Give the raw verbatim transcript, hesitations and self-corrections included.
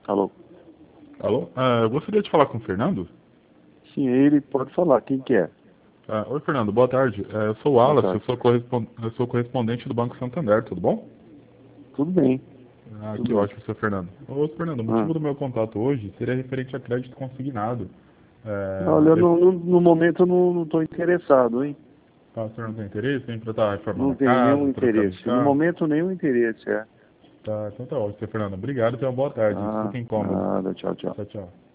Alô? Alô? Ah, eu gostaria de falar com o Fernando. Sim, ele pode falar. Quem que é? Ah, oi, Fernando, boa tarde. É, eu sou o Boa Wallace, eu tarde. sou, correspon... eu sou correspondente do Banco Santander, tudo bom? Tudo bem, Ah, tudo que bem. ótimo, seu Fernando. Ô, Fernando, o Ah. motivo do meu contato hoje seria referente a crédito consignado. Olha, É, no, esse... no, no momento eu não estou interessado, hein? ah, o senhor não tem interesse em tratar a reforma Não da tenho casa, nenhum trocando de interesse. No carro? momento, nenhum interesse, é. Tá, então tá ótimo, seu Fernando. Obrigado e tenha uma boa tarde. Ah, Desculpe o incômodo. nada, tchau, tchau. Tchau, tchau.